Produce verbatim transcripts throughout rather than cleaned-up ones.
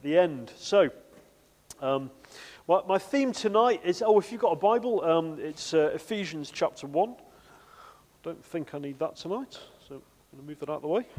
the end. So, um, my, my theme tonight is, oh, if you've got a Bible, um, it's uh, Ephesians chapter one. Don't think I need that tonight, so I'm going to move that out of the way.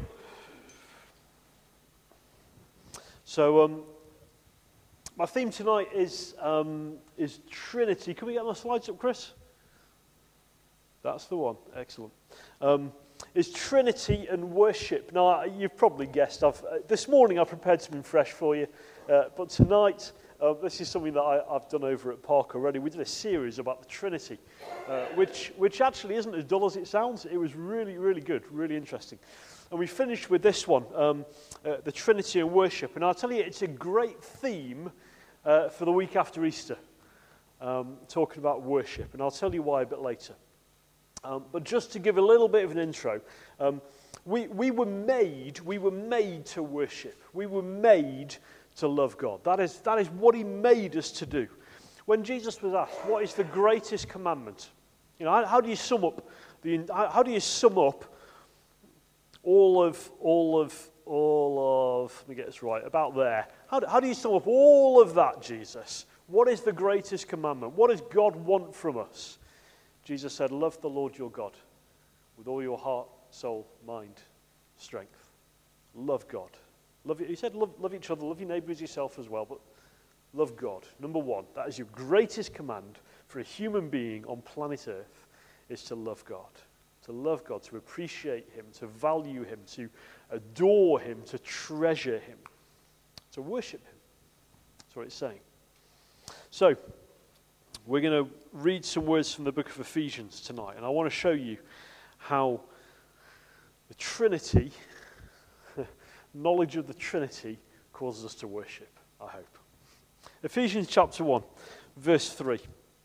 So, um, my theme tonight is um, is Trinity. Can we get my slides up, Chris? That's the one. Excellent. Um, is Trinity and worship. Now, you've probably guessed, I've, uh, this morning I prepared something fresh for you, uh, but tonight, uh, this is something that I, I've done over at Park already. We did a series about the Trinity, uh, which, which actually isn't as dull as it sounds. It was really, really good, really interesting. And we finished with this one, um, uh, the Trinity and worship. And I'll tell you, it's a great theme uh, for the week after Easter, um, talking about worship. And I'll tell you why a bit later. Um, but just to give a little bit of an intro, um, we, we were made, we were made to worship. We were made to love God. That is, that is what he made us to do. When Jesus was asked, what is the greatest commandment? You know, how, how do you sum up the, how, how do you sum up all of, all of, all of, let me get this right, about there. How do, how do you sum up all of that, Jesus? What is the greatest commandment? What does God want from us? Jesus said, love the Lord your God with all your heart, soul, mind, strength. Love God. Love, he said love, love each other, love your neighbour as yourself as well, but love God. Number one, that is your greatest command for a human being on planet Earth, is to love God. To love God, to appreciate him, to value him, to adore him, to treasure him, to worship him. That's what it's saying. So, we're going to read some words from the book of Ephesians tonight, and I want to show you how the Trinity, knowledge of the Trinity, causes us to worship, I hope. Ephesians chapter one, verse three.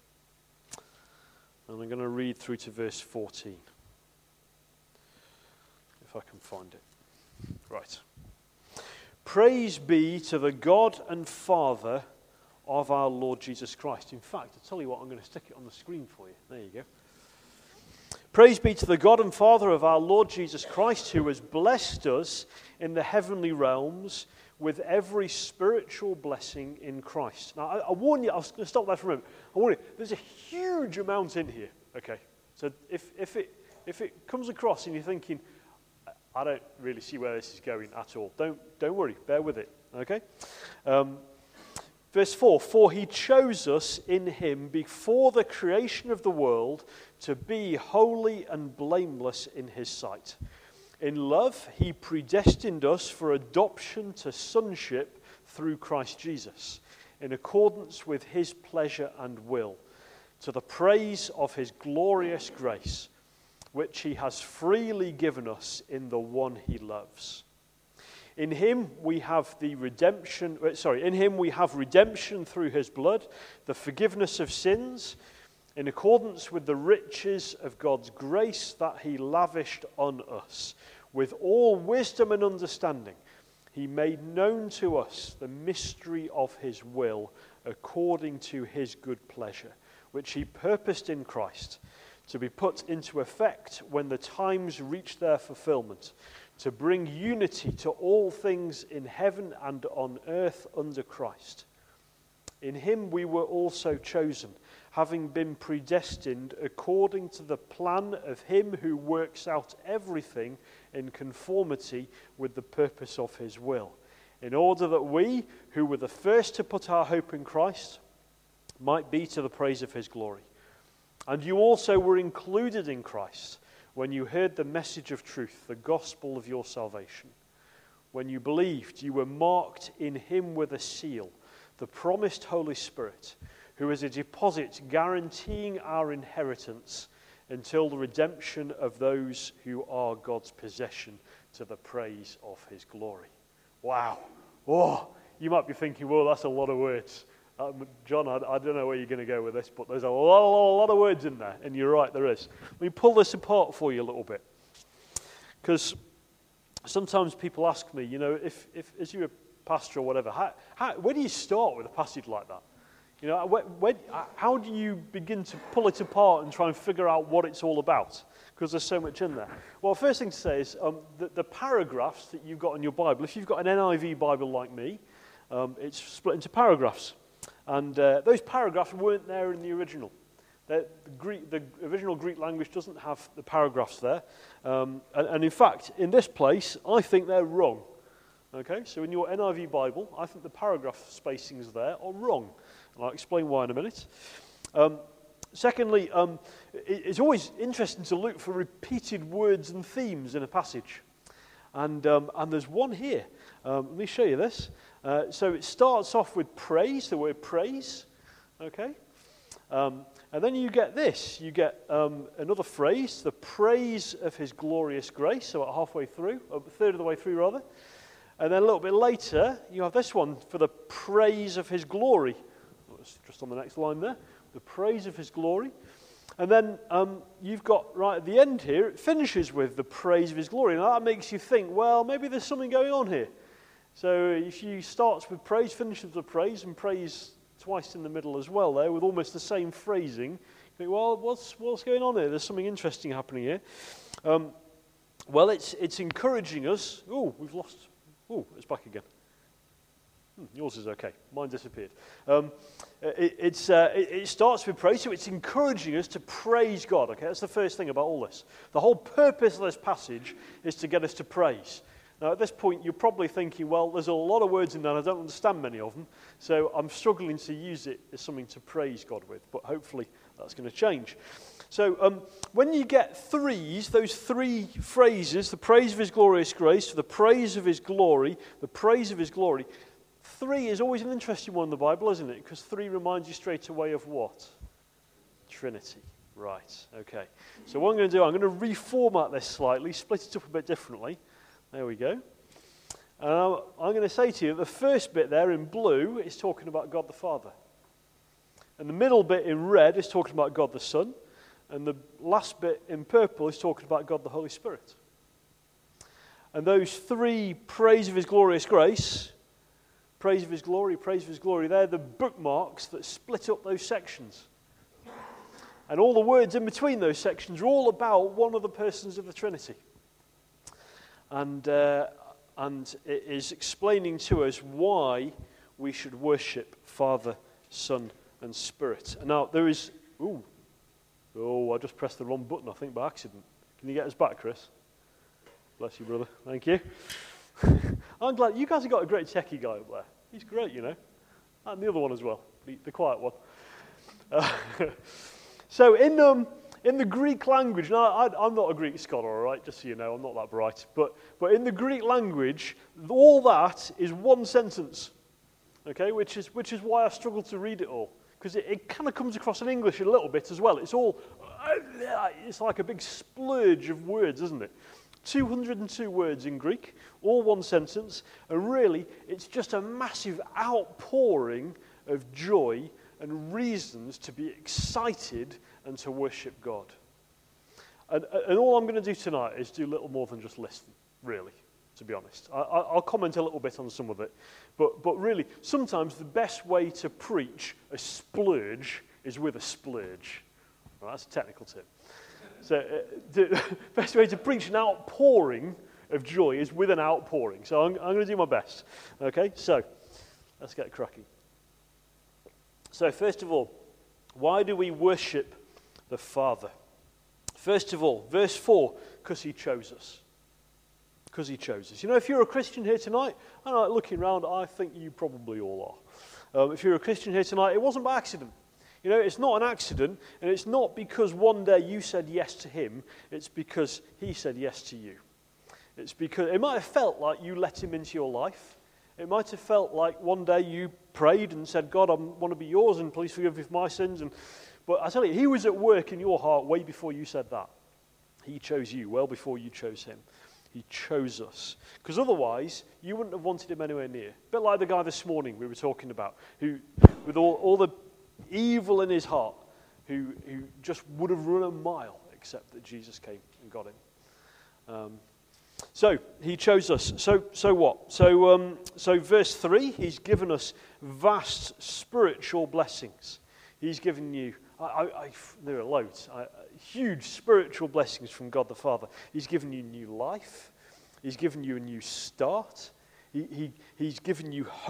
And I'm going to read through to verse fourteen. If I can find it. Right. Praise be to the God and Father of our Lord Jesus Christ. In fact, I'll tell you what, I'm going to stick it on the screen for you. There you go. Praise be to the God and Father of our Lord Jesus Christ, who has blessed us in the heavenly realms with every spiritual blessing in Christ. Now, I, I warn you, I was going to stop there for a moment. I warn you, there's a huge amount in here. Okay, so if if it if it comes across and you're thinking, I don't really see where this is going at all, don't don't worry, bear with it. Okay. Um, Verse four, for he chose us in him before the creation of the world to be holy and blameless in his sight. In love, he predestined us for adoption to sonship through Christ Jesus, in accordance with his pleasure and will, to the praise of his glorious grace, which he has freely given us in the one he loves. In him we have the redemption, sorry, in him we have redemption through his blood, the forgiveness of sins, in accordance with the riches of God's grace that he lavished on us. With all wisdom and understanding, he made known to us the mystery of his will, according to his good pleasure, which he purposed in Christ, to be put into effect when the times reach their fulfillment, to bring unity to all things in heaven and on earth under Christ. In him we were also chosen, having been predestined according to the plan of him who works out everything in conformity with the purpose of his will, in order that we, who were the first to put our hope in Christ, might be to the praise of his glory. And you also were included in Christ, when you heard the message of truth, the gospel of your salvation. When you believed, you were marked in him with a seal, the promised Holy Spirit, who is a deposit guaranteeing our inheritance until the redemption of those who are God's possession, to the praise of his glory. Wow. Oh, you might be thinking, well, that's a lot of words. Um, John, I, I don't know where you're going to go with this, but there's a lot, a lot of words in there, and you're right, there is. Let me pull this apart for you a little bit, because sometimes people ask me, you know, if, if as you're a pastor or whatever, how, how, where do you start with a passage like that? You know, where, where, how do you begin to pull it apart and try and figure out what it's all about? Because there's so much in there. Well, first thing to say is um, the, the paragraphs that you've got in your Bible, if you've got an N I V Bible like me, um, it's split into paragraphs. And uh, those paragraphs weren't there in the original. The, the, Greek, the original Greek language doesn't have the paragraphs there. Um, and, and in fact, in this place, I think they're wrong. Okay, so in your N I V Bible, I think the paragraph spacings there are wrong. And I'll explain why in a minute. Um, secondly, um, it, it's always interesting to look for repeated words and themes in a passage. And, um, and there's one here. Um, let me show you this. Uh, so it starts off with praise, the word praise. Okay. Um, and then you get this. You get um, another phrase, the praise of his glorious grace. So about halfway through, a third of the way through rather. And then a little bit later, you have this one for the praise of his glory. It's just on the next line there. The praise of his glory. And then um, you've got, right at the end here, it finishes with the praise of his glory. Now that makes you think, well, maybe there's something going on here. So if you starts with praise, finishes with praise, and praise twice in the middle as well there, with almost the same phrasing, you think, well, what's, what's going on here? There's something interesting happening here. Um, well, it's, it's encouraging us. Oh, we've lost... Oh, it's back again. Hmm, yours is okay. Mine disappeared. Um, it, it's, uh, it, it starts with praise, so it's encouraging us to praise God. Okay, that's the first thing about all this. The whole purpose of this passage is to get us to praise. Now, at this point, you're probably thinking, well, there's a lot of words in there, and I don't understand many of them, so I'm struggling to use it as something to praise God with, but hopefully that's going to change. So um, when you get threes, those three phrases, the praise of his glorious grace, the praise of his glory, the praise of his glory, three is always an interesting one in the Bible, isn't it? Because three reminds you straight away of what? Trinity. Right, okay. So what I'm going to do, I'm going to reformat this slightly, split it up a bit differently. There we go. And I'm, I'm going to say to you, the first bit there in blue is talking about God the Father. And the middle bit in red is talking about God the Son. And the last bit in purple is talking about God the Holy Spirit. And those three praise of his glorious grace, praise of his glory, praise of his glory, they're the bookmarks that split up those sections. And all the words in between those sections are all about one of the persons of the Trinity. And, uh, and it is explaining to us why we should worship Father, Son, and Spirit. And now there is... Ooh, Oh, I just pressed the wrong button, I think, by accident. Can you get us back, Chris? Bless you, brother. Thank you. I'm glad. You guys have got a great techie guy up there. He's great, you know. And the other one as well, the, the quiet one. Uh, so in um, in the Greek language, now I, I'm not a Greek scholar, all right, just so you know, I'm not that bright. But, but in the Greek language, all that is one sentence, okay, which is, which is why I struggle to read it all. Because it, it kind of comes across in English a little bit as well. It's all, it's like a big splurge of words, isn't it? two hundred two words in Greek, all one sentence, and really, it's just a massive outpouring of joy and reasons to be excited and to worship God. And, and all I'm going to do tonight is do little more than just listen, really, to be honest. I, I'll comment a little bit on some of it. But, but really, sometimes the best way to preach a splurge is with a splurge. Well, that's a technical term. So uh, the best way to preach an outpouring of joy is with an outpouring. So I'm, I'm going to do my best. Okay, so let's get cracking. So first of all, why do we worship the Father? First of all, verse four, because he chose us. Because he chose us. You know, if you're a Christian here tonight, I'm like looking around, I think you probably all are. Um, if you're a Christian here tonight, it wasn't by accident. You know, it's not an accident, and it's not because one day you said yes to him, it's because he said yes to you. It's because it might have felt like you let him into your life. It might have felt like one day you prayed and said, God, I want to be yours, and please forgive me for my sins. And, but I tell you, he was at work in your heart way before you said that. He chose you well before you chose him. He chose us. Because otherwise, you wouldn't have wanted him anywhere near. A bit like the guy this morning we were talking about, who, with all, all the evil in his heart, who, who just would have run a mile, except that Jesus came and got him. Um, so, he chose us. So, so what? So, um, so verse three, he's given us vast spiritual blessings. He's given you, I, I, I, there are loads, I, huge spiritual blessings from God the Father. He's given you new life. He's given you a new start. He, he, he's given you hope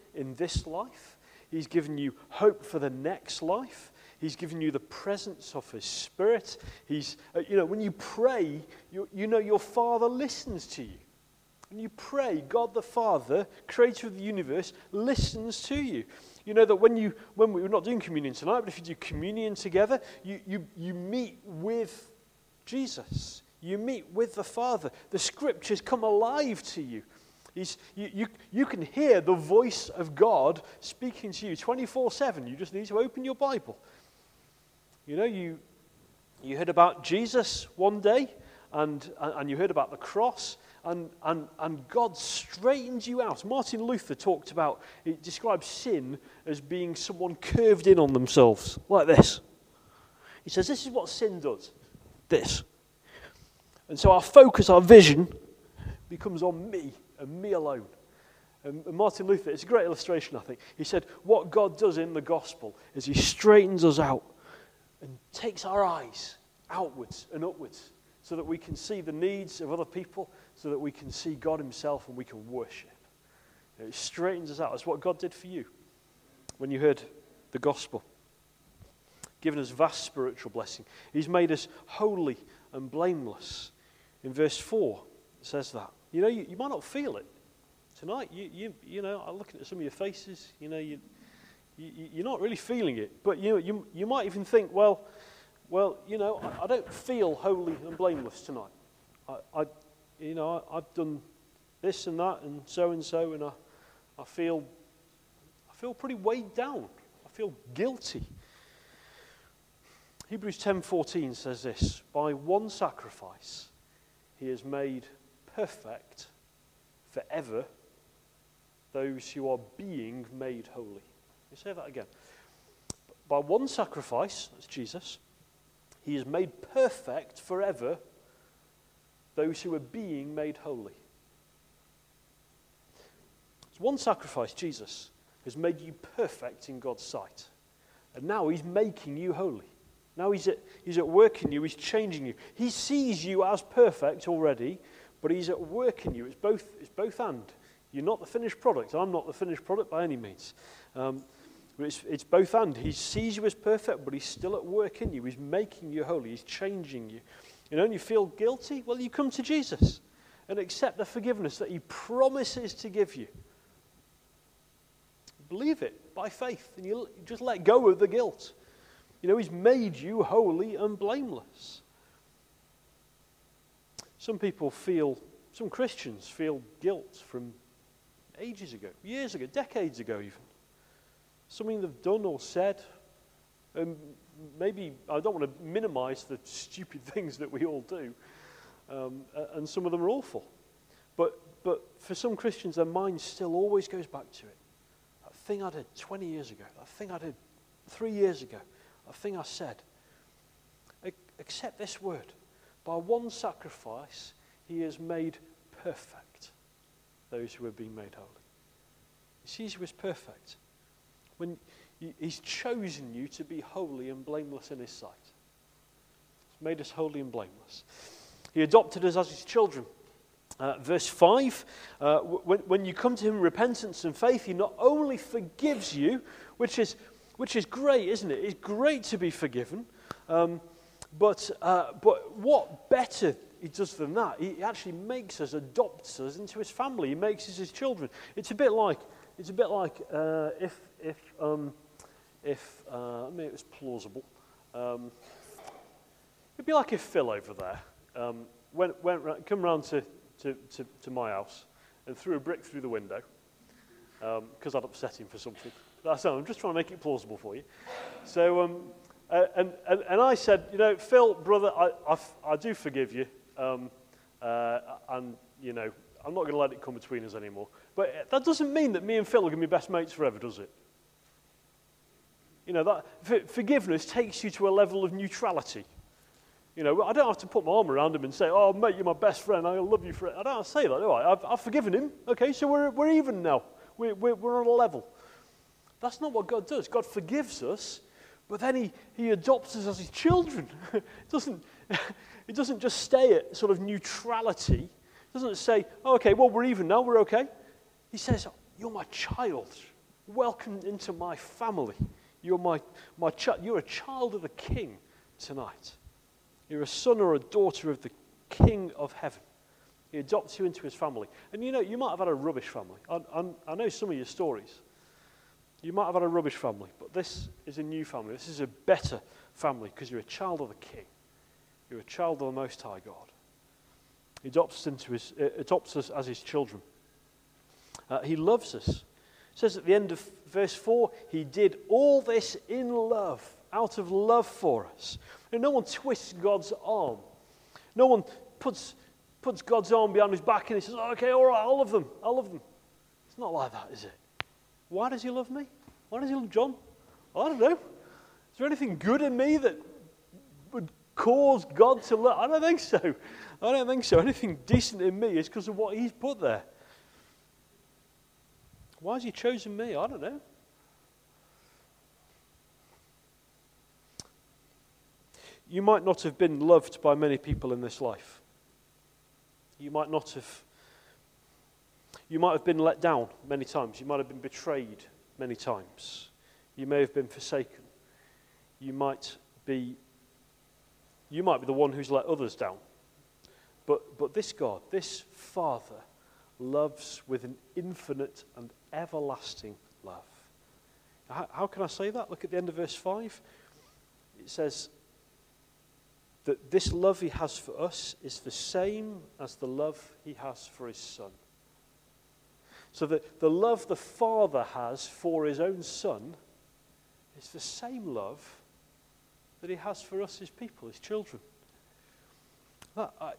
in this life. He's given you hope for the next life. He's given you the presence of his Spirit. He's, uh, you know, when you pray, you, you know your Father listens to you. When you pray, God the Father, creator of the universe, listens to you. You know that when you, when we, we're not doing communion tonight, but if you do communion together, you, you, you meet with Jesus. You meet with the Father. The Scriptures come alive to you. He's, you, you, you can hear the voice of God speaking to you twenty-four seven. You just need to open your Bible. You know, you, you heard about Jesus one day, and, and you heard about the cross, and, and, and God straightened you out. Martin Luther talked about, he describes sin as being someone curved in on themselves, like this. He says, this is what sin does, this. And so our focus, our vision, becomes on me, and me alone. And Martin Luther, it's a great illustration, I think. He said, what God does in the gospel is he straightens us out and takes our eyes outwards and upwards so that we can see the needs of other people, so that we can see God himself and we can worship. You know, it straightens us out. That's what God did for you when you heard the gospel. Given us vast spiritual blessing. He's made us holy and blameless. In verse four, it says that. You know, you, you might not feel it tonight. You, you, you know, I'm looking at some of your faces. You know, you, you, you're not really feeling it. But you, you, you might even think, well, well, you know, I, I don't feel holy and blameless tonight. I, I you know, I, I've done this and that and so and so, and I, I feel, I feel pretty weighed down. I feel guilty. Hebrews ten fourteen says this: by one sacrifice, he has made perfect forever those who are being made holy. Let me say that again. By one sacrifice, that's Jesus, he has made perfect forever those who are being made holy. It's one sacrifice, Jesus, has made you perfect in God's sight. And now he's making you holy. Now he's at, he's at work in you, he's changing you. He sees you as perfect already, but he's at work in you. It's both, it's both and. You're not the finished product. I'm not the finished product by any means. Um, but it's, it's both and. He sees you as perfect, but he's still at work in you. He's making you holy. He's changing you. You know, and you feel guilty? Well, you come to Jesus and accept the forgiveness that he promises to give you. Believe it by faith, and you just let go of the guilt. You know, he's made you holy and blameless. Some people feel, some Christians feel guilt from ages ago, years ago, decades ago even. Something they've done or said. And maybe, I don't want to minimize the stupid things that we all do. Um, and some of them are awful. But, but for some Christians, their mind still always goes back to it. That thing I did twenty years ago, that thing I did three years ago, that thing I said. Accept this word. By one sacrifice, he has made perfect those who are being made holy. He sees you as perfect. When he's chosen you to be holy and blameless in his sight. He's made us holy and blameless. He adopted us as his children. Uh, verse five, uh, when, when you come to him in repentance and faith, he not only forgives you, which is, which is great, isn't it? It's great to be forgiven. Um, But uh, but what better he does than that? He actually makes us, adopts us into his family. He makes us his children. It's a bit like it's a bit like uh, if if um, if uh, I mean it was plausible. Um, it'd be like if Phil over there um, went went round, come round to, to, to, to my house and threw a brick through the window because um, I'd upset him for something. That's I'm just trying to make it plausible for you. So. Um, Uh, and, and, and I said, you know, Phil, brother, I, I, I do forgive you. Um, uh, and, you know, I'm not going to let it come between us anymore. But that doesn't mean that me and Phil are going to be best mates forever, does it? You know, that for, forgiveness takes you to a level of neutrality. You know, I don't have to put my arm around him and say, oh, mate, you're my best friend. I love you for it. I don't have to say that, do I? I've, I've forgiven him. Okay, so we're, we're even now. We're, we're, we're on a level. That's not what God does. God forgives us. But then he, he adopts us as his children. It doesn't, it doesn't just stay at sort of neutrality. It doesn't say, oh, okay, well, we're even now, we're okay. He says, you're my child. welcome into my family. You're my, my child. You're a child of the King tonight. You're a son or a daughter of the King of heaven. He adopts you into his family. And you know, you might have had a rubbish family. I, I, I know some of your stories. You might have had a rubbish family, but this is a new family. This is a better family because you're a child of the King. You're a child of the Most High God. He adopts us, into his, uh, adopts us as his children. Uh, he loves us. It says at the end of verse four, he did all this in love, out of love for us. And no one twists God's arm. No one puts, puts God's arm behind his back and he says, okay, all right, I'll love them. I'll love them. It's not like that, is it? Why does he love me? Why does he love John? I don't know. Is there anything good in me that would cause God to love? I don't think so. I don't think so. Anything decent in me is because of what he's put there. Why has he chosen me? I don't know. You might not have been loved by many people in this life. You might not have. You might have been let down many times. You might have been betrayed many times. You may have been forsaken. You might be. You might be the one who's let others down. But but this God, this Father, loves with an infinite and everlasting love. How, how can I say that? Look at the end of verse five. It says that this love he has for us is the same as the love he has for his Son. So that the love the Father has for his own Son is the same love that he has for us, his people, his children. That, I,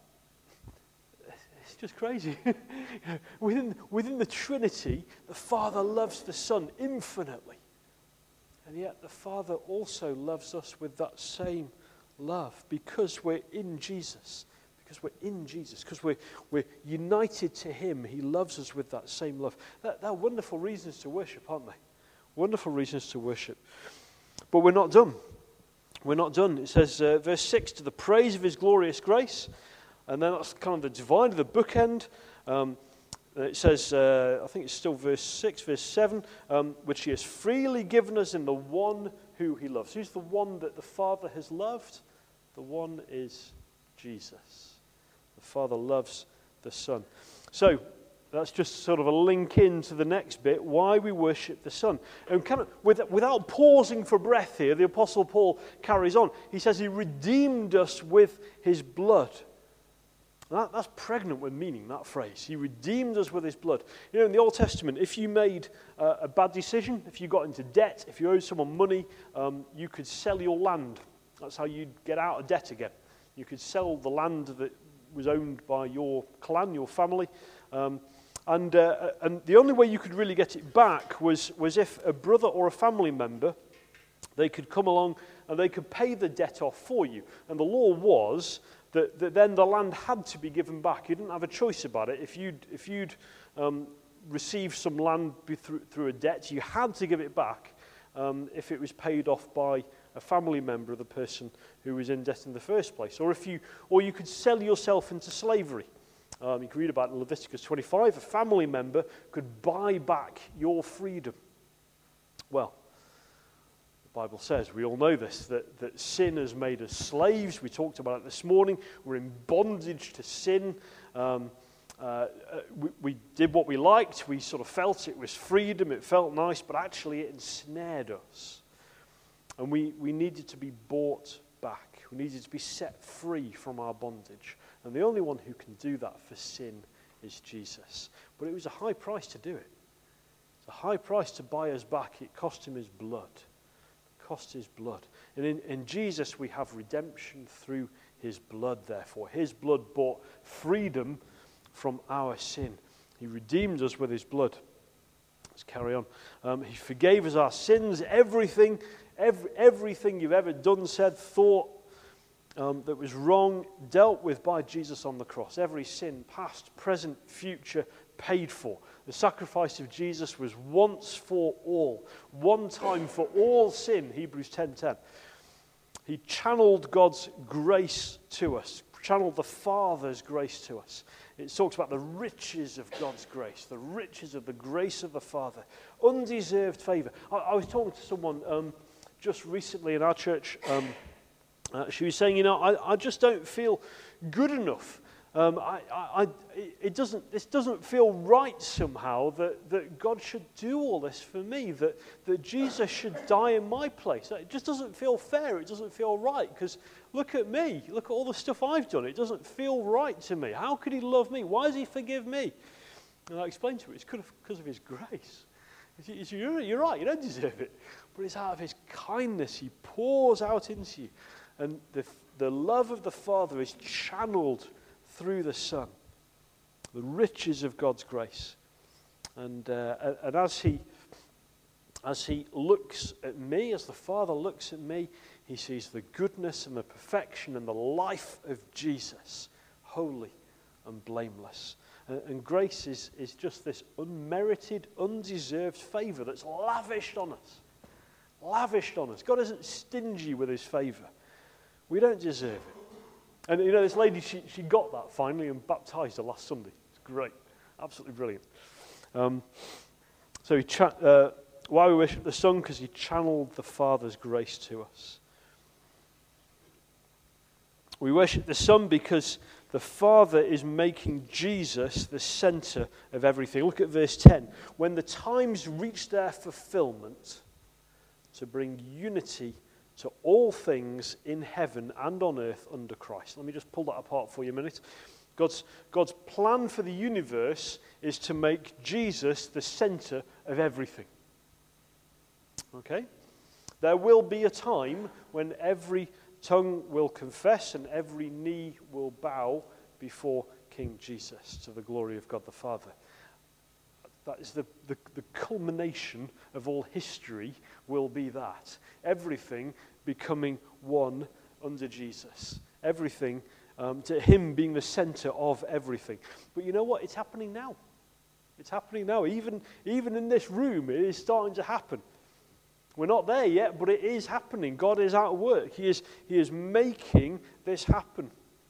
it's just crazy. within, within the Trinity, the Father loves the Son infinitely. And yet the Father also loves us with that same love because we're in Jesus. Because we're in Jesus. Because we're, we're united to him. He loves us with that same love. That, they're wonderful reasons to worship, aren't they? Wonderful reasons to worship. But we're not done. We're not done. It says, uh, verse six, to the praise of his glorious grace. And then that's kind of the divine, the bookend. Um, it says, uh, I think it's still verse six, verse seven, um, which he has freely given us in the one who he loves. Who's the one that the Father has loved? The one is Jesus. The Father loves the Son. So, that's just sort of a link into the next bit, why we worship the Son. And kind of, with, without pausing for breath here, the Apostle Paul carries on. He says he redeemed us with his blood. That, that's pregnant with meaning, that phrase. He redeemed us with his blood. You know, in the Old Testament, if you made uh, a bad decision, if you got into debt, if you owed someone money, um, you could sell your land. That's how you'd get out of debt again. You could sell the land that was owned by your clan, your family. Um, and, uh, and the only way you could really get it back was, was if a brother or a family member, they could come along and they could pay the debt off for you. And the law was that, that then the land had to be given back. You didn't have a choice about it. If you'd, if you'd um, received some land through, through a debt, you had to give it back um, if it was paid off by a family member of the person who was in debt in the first place. Or if you, or you could sell yourself into slavery. Um, you can read about it in Leviticus twenty-five. A family member could buy back your freedom. Well, the Bible says, we all know this, that, that sin has made us slaves. We talked about it this morning. We're in bondage to sin. Um, uh, we, we did what we liked. We sort of felt it was freedom. It felt nice, but actually it ensnared us. And we, we needed to be bought back. We needed to be set free from our bondage. And the only one who can do that for sin is Jesus. But it was a high price to do it. It's a high price to buy us back. It cost him his blood. It cost his blood. And in, in Jesus we have redemption through his blood, therefore. His blood bought freedom from our sin. He redeemed us with his blood. Let's carry on. Um, he forgave us our sins, everything Every, everything you've ever done, said, thought um, that was wrong, dealt with by Jesus on the cross. Every sin, past, present, future, paid for. The sacrifice of Jesus was once for all. One time for all sin, Hebrews ten ten. He channeled God's grace to us, channeled the Father's grace to us. It talks about the riches of God's grace, the riches of the grace of the Father, undeserved favor. I, I was talking to someone um, just recently in our church. Um, uh, she was saying, you know, I, I just don't feel good enough. Um, I, I, I, it doesn't. This doesn't feel right somehow that, that God should do all this for me. That that Jesus should die in my place. It just doesn't feel fair. It doesn't feel right. Because look at me. Look at all the stuff I've done. It doesn't feel right to me. How could He love me? Why does He forgive me? And I explained to her, it's because of His grace. It's, you're, you're right. You don't deserve it, but it's out of His kindness. He pours out into you, and the the love of the Father is channeled through the Son, the riches of God's grace. And, uh, and as he as he looks at me, as the Father looks at me, He sees the goodness and the perfection and the life of Jesus, holy and blameless. And, and grace is, is just this unmerited, undeserved favor that's lavished on us. Lavished on us. God isn't stingy with His favor. We don't deserve it. And, you know, this lady, she, she got that finally and baptized her last Sunday. It's great. Absolutely brilliant. Um, so he cha- uh, why we worship the Son? Because He channeled the Father's grace to us. We worship the Son because the Father is making Jesus the center of everything. Look at verse ten. When the times reach their fulfillment to bring unity to all things in heaven and on earth under Christ. Let me just pull that apart for you a minute. God's, God's plan for the universe is to make Jesus the center of everything. Okay? There will be a time when every tongue will confess and every knee will bow before King Jesus to the glory of God the Father. That is the, the, the culmination of all history will be that. Everything becoming one under Jesus. Everything, um, to Him being the center of everything. But you know what? It's happening now. It's happening now. Even, even in this room, it is starting to happen. We're not there yet, but it is happening. God is at work. He is, he is making this happen.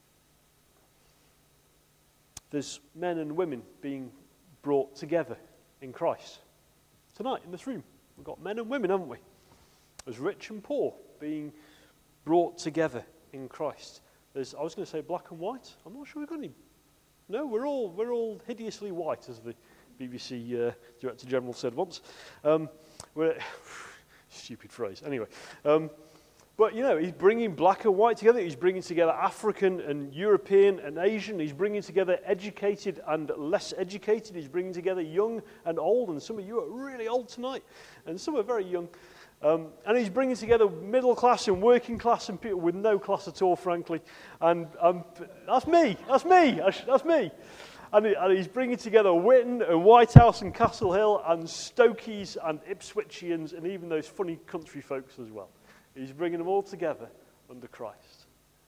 There's men and women being brought together in Christ. Tonight, in this room, we've got men and women, haven't we? There's rich and poor being brought together in Christ. There's, I was going to say black and white. I'm not sure we've got any. No, we're all we're all hideously white, as the B B C uh, Director General said once. Um, we're, stupid phrase. Anyway. Um, But, you know, He's bringing black and white together. He's bringing together African and European and Asian. He's bringing together educated and less educated. He's bringing together young and old. And some of you are really old tonight. And some are very young. Um, and He's bringing together middle class and working class and people with no class at all, frankly. And um, that's me. That's me. That's me. And, he, and He's bringing together Witten and White House and Castle Hill and Stokies and Ipswichians and even those funny country folks as well. He's bringing them all together under Christ.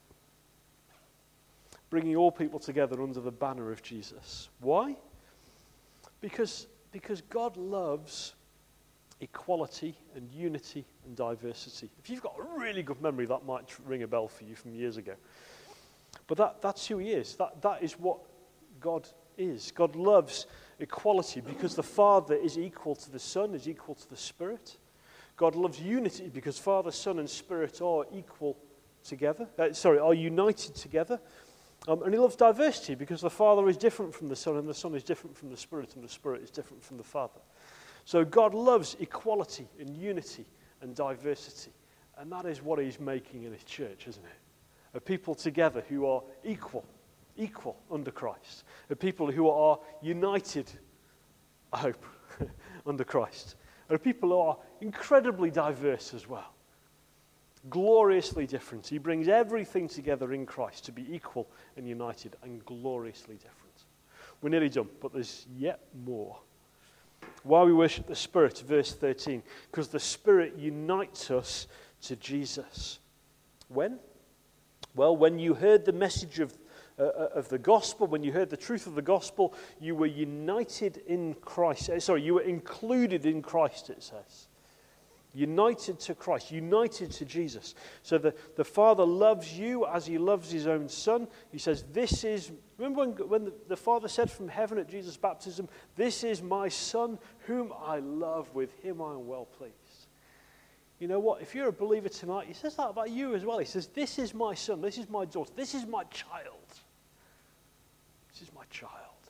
Bringing all people together under the banner of Jesus. Why? Because, because God loves equality and unity and diversity. If you've got a really good memory, that might ring a bell for you from years ago. But that, that's who He is. That, that is what God is. God loves equality because the Father is equal to the Son, is equal to the Spirit. God loves unity because Father, Son, and Spirit are equal together. Uh, sorry, are united together. Um, and He loves diversity because the Father is different from the Son, and the Son is different from the Spirit, and the Spirit is different from the Father. So God loves equality and unity and diversity. And that is what He's making in His church, isn't it? A people together who are equal, equal under Christ. A people who are united, I hope, under Christ. There are people who are incredibly diverse as well. Gloriously different. He brings everything together in Christ to be equal and united and gloriously different. We're nearly done, but there's yet more. Why we worship the Spirit, verse thirteen. Because the Spirit unites us to Jesus. When? Well, when you heard the message of Uh, of the gospel, when you heard the truth of the gospel, you were united in Christ. Uh, sorry, you were included in Christ, it says. United to Christ, united to Jesus. So the, the Father loves you as he loves his own Son. He says, this is, remember when, when the, the Father said from heaven at Jesus' baptism, this is my Son whom I love, with him I am well pleased. You know what? If you're a believer tonight, he says that about you as well. He says, this is my son, this is my daughter, this is my child. This is my child.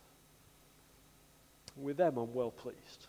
And with them, I'm well pleased.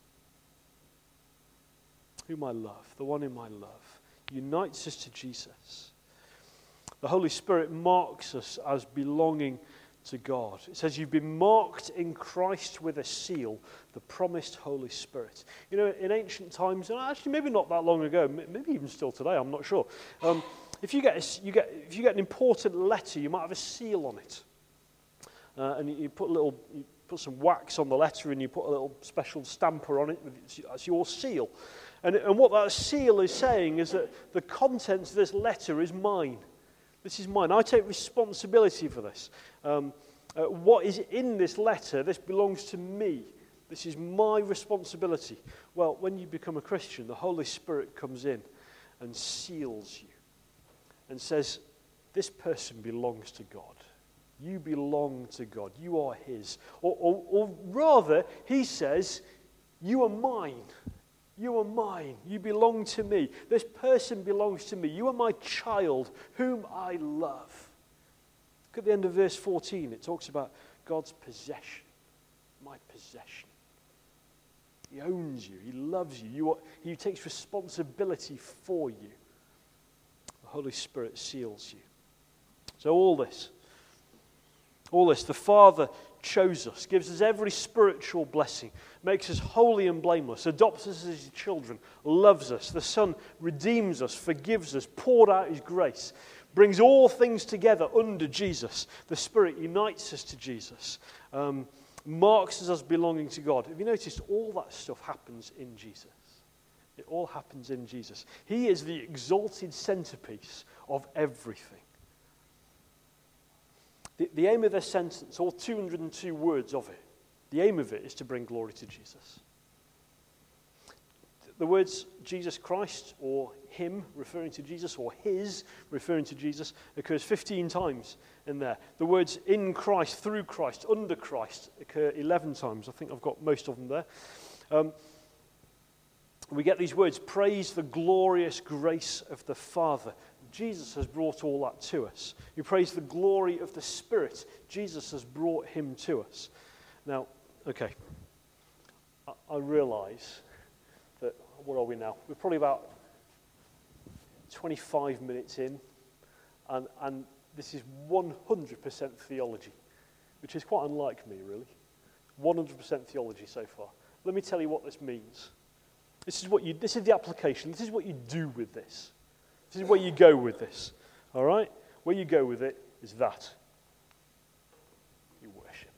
Whom I love, the one whom I love, unites us to Jesus. The Holy Spirit marks us as belonging to God. It says you've been marked in Christ with a seal, the promised Holy Spirit. You know, in ancient times, and actually maybe not that long ago, maybe even still today, I'm not sure. Um, if you get a, you get if you get an important letter, you might have a seal on it, uh, and you, you put a little, you put some wax on the letter, and you put a little special stamper on it. That's your seal. And, and what that seal is saying is that the contents of this letter is mine. This is mine. I take responsibility for this. Um, uh, what is in this letter, this belongs to me. This is my responsibility. Well, when you become a Christian, the Holy Spirit comes in and seals you and says, this person belongs to God. You belong to God. You are his. Or, or, or rather, he says, you are mine. You are mine. You belong to me. This person belongs to me. You are my child, whom I love. Look at the end of verse fourteen. It talks about God's possession. My possession. He owns you. He loves you. you are, he takes responsibility for you. The Holy Spirit seals you. So all this, all this, the Father chose us, gives us every spiritual blessing, makes us holy and blameless, adopts us as his children, loves us. The Son redeems us, forgives us, poured out his grace, brings all things together under Jesus. The Spirit unites us to Jesus, um, marks us as belonging to God. Have you noticed all that stuff happens in Jesus? It all happens in Jesus. He is the exalted centerpiece of everything. The, the aim of this sentence, all two hundred two words of it, the aim of it is to bring glory to Jesus. The words Jesus Christ or him referring to Jesus or his referring to Jesus occurs fifteen times in there. The words in Christ, through Christ, under Christ occur eleven times. I think I've got most of them there. Um, we get these words, praise the glorious grace of the Father. Jesus has brought all that to us. We praise the glory of the Spirit. Jesus has brought him to us. Now, okay, I, I realize that, what are we now? We're probably about twenty-five minutes in, and, and this is one hundred percent theology, which is quite unlike me, really. one hundred percent theology so far. Let me tell you what this means. This is what you. This is the application. This is what you do with this. This is where you go with this. All right? Where you go with it is that. You worship.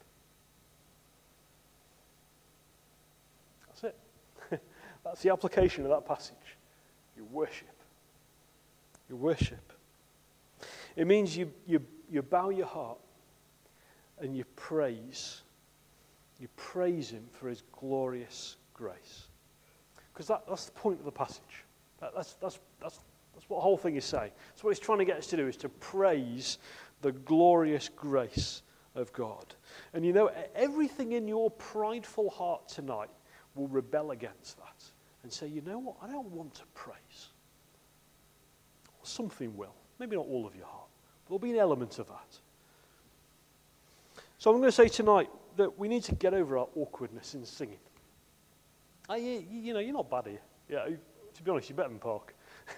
That's it. That's the application of that passage. You worship. You worship. It means you, you, you bow your heart and you praise. You praise him for his glorious grace. Because that, that's the point of the passage. That, that's, that's, that's, that's what the whole thing is saying. That's what he's trying to get us to do, is to praise the glorious grace of God. And you know, everything in your prideful heart tonight will rebel against that and say, you know what, I don't want to praise. Or something will. Maybe not all of your heart, but there'll be an element of that. So I'm going to say tonight that we need to get over our awkwardness in singing. I, you, you know, you're not bad here. Yeah, to be honest, you're better than Park.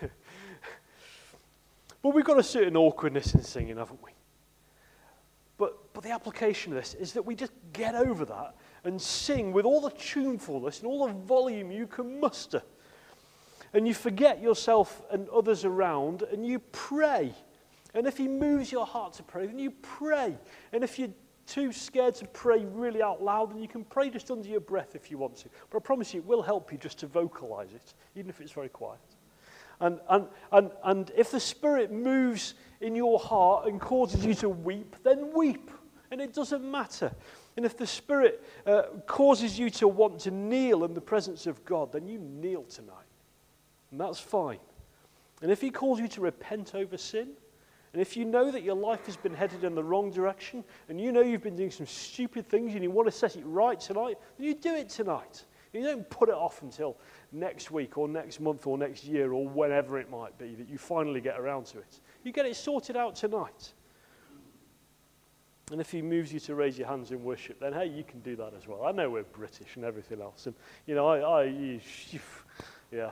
But we've got a certain awkwardness in singing, haven't we? But, but the application of this is that we just get over that and sing with all the tunefulness and all the volume you can muster. And you forget yourself and others around and you pray. And if he moves your heart to pray, then you pray. And if you're too scared to pray really out loud, and you can pray just under your breath if you want to. But I promise you, it will help you just to vocalize it, even if it's very quiet. And, and, and, and if the Spirit moves in your heart and causes you to weep, then weep. And it doesn't matter. And if the Spirit uh, causes you to want to kneel in the presence of God, then you kneel tonight. And that's fine. And if he calls you to repent over sin, and if you know that your life has been headed in the wrong direction, and you know you've been doing some stupid things and you want to set it right tonight, then you do it tonight. You don't put it off until next week or next month or next year or whenever it might be that you finally get around to it. You get it sorted out tonight. And if he moves you to raise your hands in worship, then hey, you can do that as well. I know we're British and everything else. And, you know, I, I you, yeah.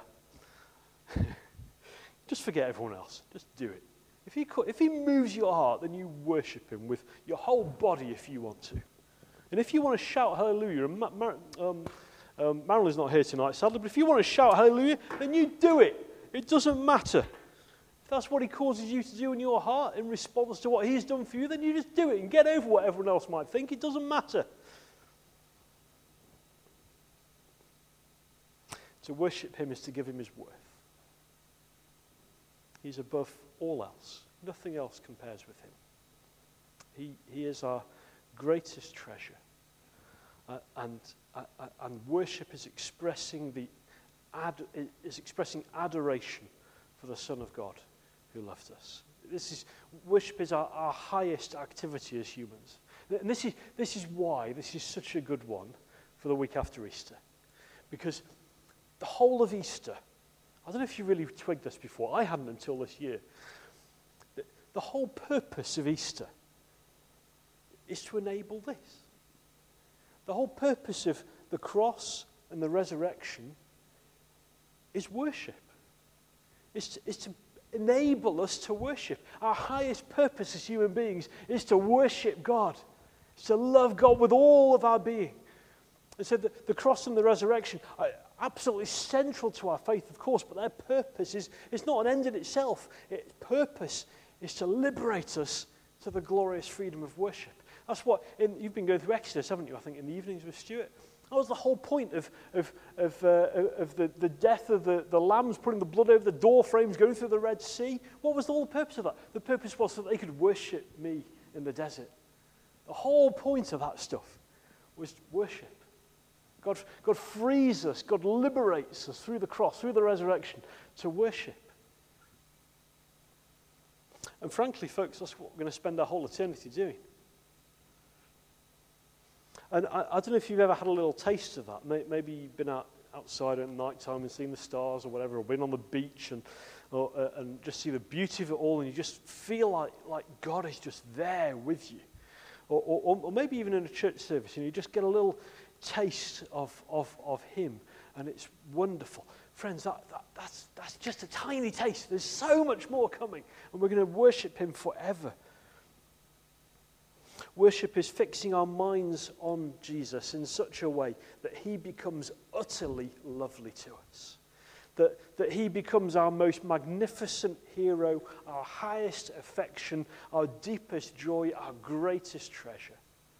Just forget everyone else. Just do it. If he, if he moves your heart, then you worship him with your whole body if you want to. And if you want to shout hallelujah, and Mar- Mar- um, um, Marilyn's not here tonight, sadly, but if you want to shout hallelujah, then you do it. It doesn't matter. If that's what he causes you to do in your heart in response to what he's done for you, then you just do it and get over what everyone else might think. It doesn't matter. To worship him is to give him his worth. He's above all else. Nothing else compares with him. He, he is our greatest treasure. Uh, and, uh, and worship is expressing, the ad, is expressing adoration for the Son of God who loved us. This is, worship is our, our highest activity as humans. And this is, this is why this is such a good one for the week after Easter. Because the whole of Easter, I don't know if you really twigged this before. I hadn't until this year. The, the whole purpose of Easter is to enable this. The whole purpose of the cross and the resurrection is worship. It's to, it's to enable us to worship. Our highest purpose as human beings is to worship God. It's to love God with all of our being. And so the, the cross and the resurrection are absolutely central to our faith, of course, but their purpose is, is not an end in itself. Its purpose is to liberate us to the glorious freedom of worship. That's what, in, you've been going through Exodus, haven't you, I think, in the evenings with Stuart? That was the whole point of, of, of, uh, of the, the death of the, the lambs, putting the blood over the door frames, going through the Red Sea. What was the whole purpose of that? The purpose was so that they could worship me in the desert. The whole point of that stuff was worship. God, God frees us, God liberates us through the cross, through the resurrection, to worship. And frankly, folks, that's what we're going to spend our whole eternity doing. And I, I don't know if you've ever had a little taste of that. Maybe you've been out, outside at night time and seen the stars or whatever, or been on the beach and, or, uh, and just see the beauty of it all, and you just feel like, like God is just there with you. Or, or, or maybe even in a church service, and you just get a little taste of, of, of him, and it's wonderful. Friends, that, that, that's, that's just a tiny taste. There's so much more coming, and we're going to worship him forever. Worship is fixing our minds on Jesus in such a way that he becomes utterly lovely to us. That, that he becomes our most magnificent hero, our highest affection, our deepest joy, our greatest treasure.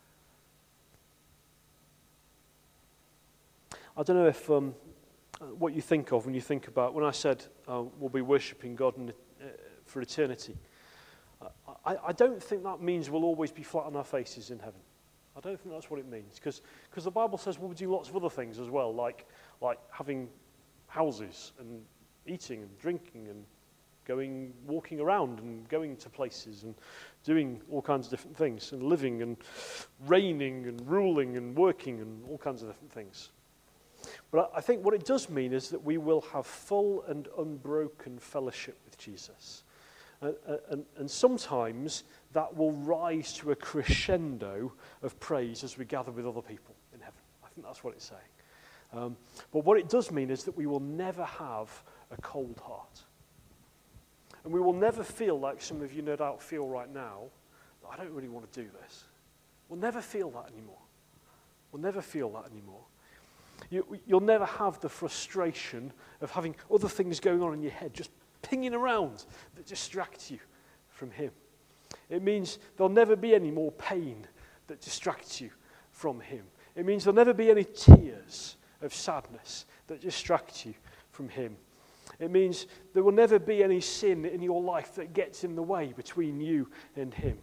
I don't know if um, what you think of when you think about, when I said uh, we'll be worshipping God in, uh, for eternity, I, I don't think that means we'll always be flat on our faces in heaven. I don't think that's what it means, because because the Bible says we'll do lots of other things as well, like like having houses and eating and drinking and going, walking around and going to places and doing all kinds of different things and living and reigning and ruling and working and all kinds of different things. But I think what it does mean is that we will have full and unbroken fellowship with Jesus. Uh, and, and sometimes that will rise to a crescendo of praise as we gather with other people in heaven. I think that's what it's saying. Um, but what it does mean is that we will never have a cold heart. And we will never feel like some of you no doubt feel right now, I don't really want to do this. We'll never feel that anymore. We'll never feel that anymore. You, you'll never have the frustration of having other things going on in your head, just pinging around that distracts you from him. It means there'll never be any more pain that distracts you from him. It means there'll never be any tears of sadness that distract you from him. It means there will never be any sin in your life that gets in the way between you and him.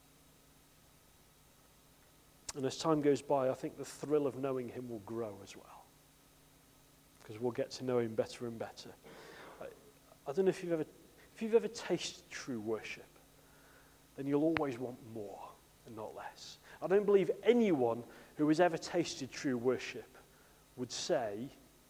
And as time goes by, I think the thrill of knowing him will grow as well, because we'll get to know him better and better I don't know if you've ever, if you've ever tasted true worship, then you'll always want more and not less. I don't believe anyone who has ever tasted true worship would say,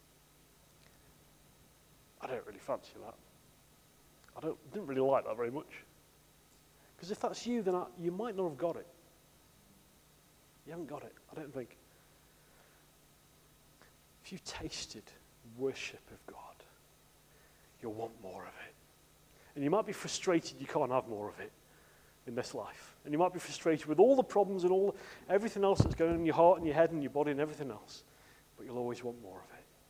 I don't really fancy that. I don't, didn't really like that very much. Because if that's you, then I, you might not have got it. You haven't got it, I don't think. If you've tasted worship of God, you'll want more of it. And you might be frustrated you can't have more of it in this life. And you might be frustrated with all the problems and all everything else that's going on in your heart and your head and your body and everything else. But you'll always want more of it.